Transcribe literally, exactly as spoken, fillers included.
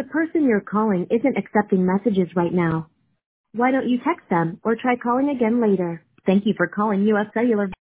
person you're calling isn't accepting messages right now. Why don't you text them or try calling again later? Thank you for calling U S Cellular.